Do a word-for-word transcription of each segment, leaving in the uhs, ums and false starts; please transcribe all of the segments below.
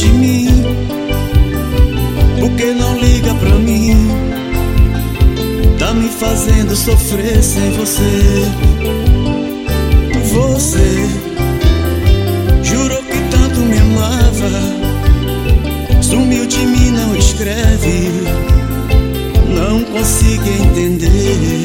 de mim? Por que não liga pra mim? Tá me fazendo sofrer sem você. Você jurou que tanto me amava, sumiu de mim, não escreve, não consigo entender.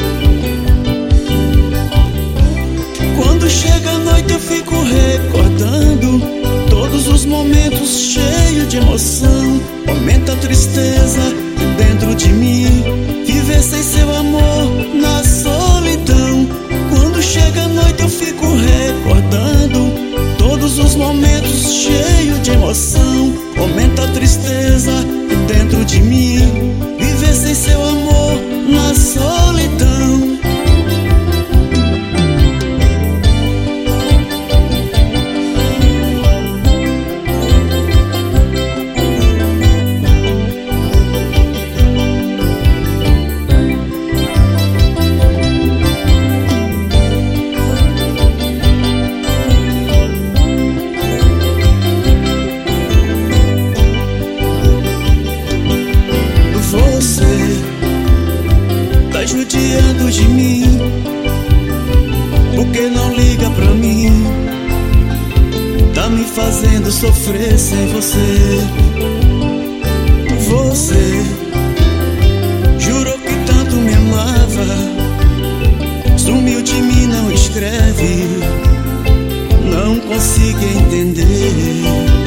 Quando chega a noite eu fico recordando todos os momentos cheios de emoção. Aumenta a tristeza dentro de mim, viver sem seu amor na solidão. Quando chega a noite eu fico recordando todos os momentos cheios de emoção. Aumenta a tristeza dentro de mim, viver sem seu amor na solidão. Tá judiando de mim, por que não liga pra mim? Tá me fazendo sofrer sem você. Você jurou que tanto me amava, sumiu de mim, não escreve, não consigo entender.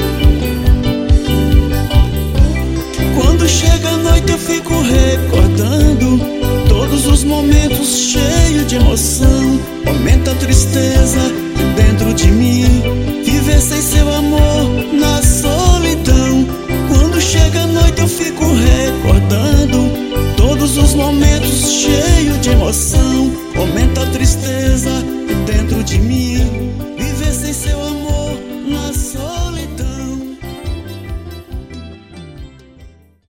Quando chega a noite eu fico recordando todos os momentos cheios de emoção. Aumenta a tristeza dentro de mim, viver sem seu amor na solidão. Quando chega a noite eu fico recordando todos os momentos cheios de emoção. Aumenta a tristeza dentro de mim, viver sem seu amor.